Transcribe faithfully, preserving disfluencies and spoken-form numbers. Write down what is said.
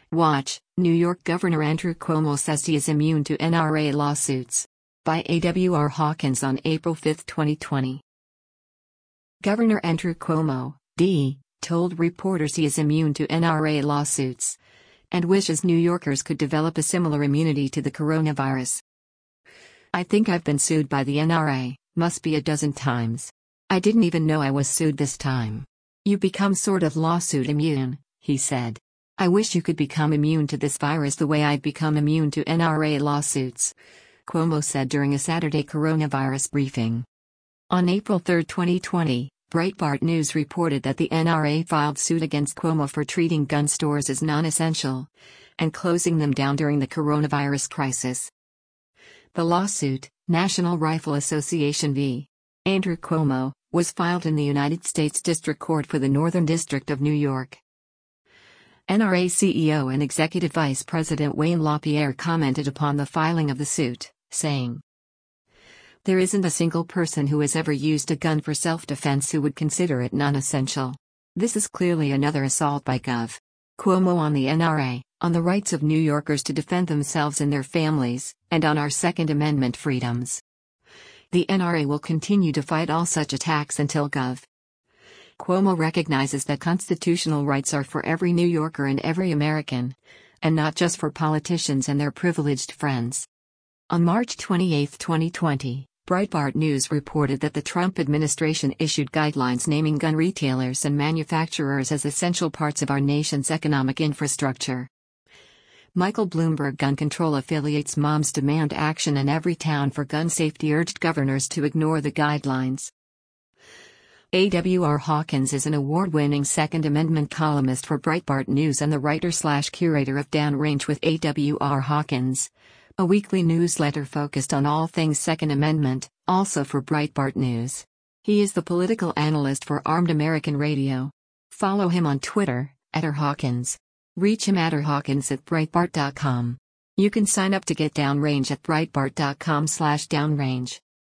Watch, New York Governor Andrew Cuomo says he is immune to N R A lawsuits. By A W R Hawkins on April fifth, twenty twenty. Governor Andrew Cuomo, D, told reporters he is immune to N R A lawsuits and wishes New Yorkers could develop a similar immunity to the coronavirus. "I think I've been sued by the N R A, must be a dozen times. I didn't even know I was sued this time. You become sort of lawsuit immune," he said. "I wish you could become immune to this virus the way I've become immune to N R A lawsuits," Cuomo said during a Saturday coronavirus briefing. On April third, twenty twenty, Breitbart News reported that the N R A filed suit against Cuomo for treating gun stores as non-essential and closing them down during the coronavirus crisis. The lawsuit, National Rifle Association v. Andrew Cuomo, was filed in the United States District Court for the Northern District of New York. N R A C E O and Executive Vice President Wayne LaPierre commented upon the filing of the suit, saying, "There isn't a single person who has ever used a gun for self-defense who would consider it non-essential. This is clearly another assault by Gov. Cuomo on the N R A, on the rights of New Yorkers to defend themselves and their families, and on our Second Amendment freedoms. The N R A will continue to fight all such attacks until Gov. Cuomo recognizes that constitutional rights are for every New Yorker and every American, and not just for politicians and their privileged friends." On March twenty-eighth, twenty twenty, Breitbart News reported that the Trump administration issued guidelines naming gun retailers and manufacturers as essential parts of our nation's economic infrastructure. Michael Bloomberg gun control affiliates Moms Demand Action in Every Town for Gun Safety urged governors to ignore the guidelines. A W R Hawkins is an award-winning Second Amendment columnist for Breitbart News and the writer-slash-curator of Downrange with A W R Hawkins, a weekly newsletter focused on all things Second Amendment, also for Breitbart News. He is the political analyst for Armed American Radio. Follow him on Twitter, at r hawkins. Reach him at r hawkins at breitbart dot com. You can sign up to get Downrange at breitbart dot com slash downrange.